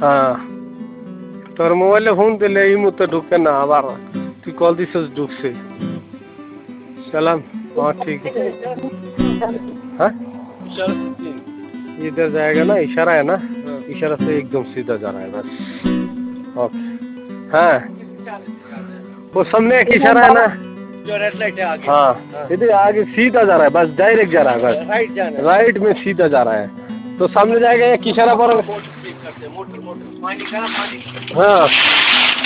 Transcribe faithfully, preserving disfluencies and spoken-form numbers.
हाँ तोर mobile phone पे ले ही तो ढुके ना आवार तू कॉल दिस ढुक से सलाम हाँ ठीक है हाँ इधर जाएगा ना इशारा है ना इशारा से एकदम सीधा जा रहा है बस ओके हाँ वो सामने एक इशारा है ना जो रेड लाइट है आगे हाँ इधर आगे सीधा जा रहा है बस डायरेक्ट जा रहा है बस राइट जाना है राइट में सीधा जा रहा है तो सामने जाएगा एक इशारा पर मोटर मोटर पानी का पानी हाँ